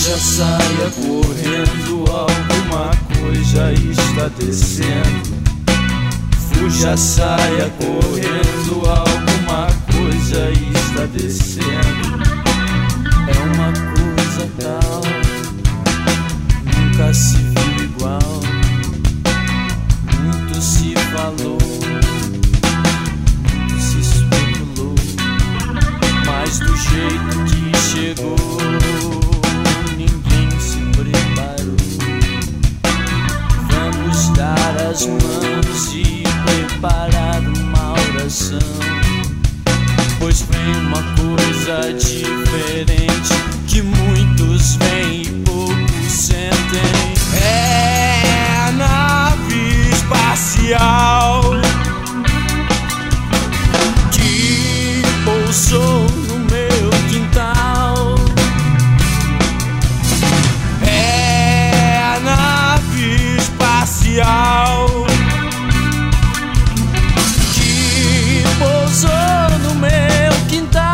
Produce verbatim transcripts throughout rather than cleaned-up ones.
Fuja, saia correndo, alguma coisa está descendo. Fuja, saia correndo, alguma coisa está descendo. É uma coisa tal, nunca se viu igual. Muito se falou, muito se especulou, mas do jeito que chegou, ninguém se preparou. Vamos dar as mãos e preparar uma oração, pois vem uma coisa diferente que muitos veem e poucos sentem. É a nave espacial que pousou no meu quintal. É a nave espacial que pousou no meu quintal.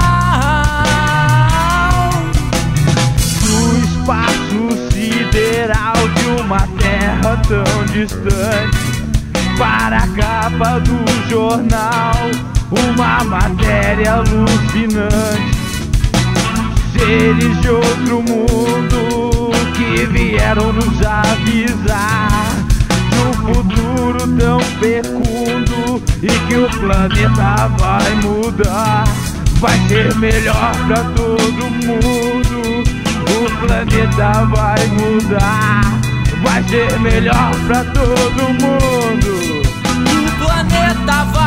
Do espaço sideral de uma terra tão distante, para a capa do jornal, uma matéria alucinante. Seres de outro mundo que vieram nos avisar de um futuro tão fecundo e que o planeta vai mudar. Vai ser melhor pra todo mundo, o planeta vai mudar. Vai ser melhor pra todo mundo, O planeta vai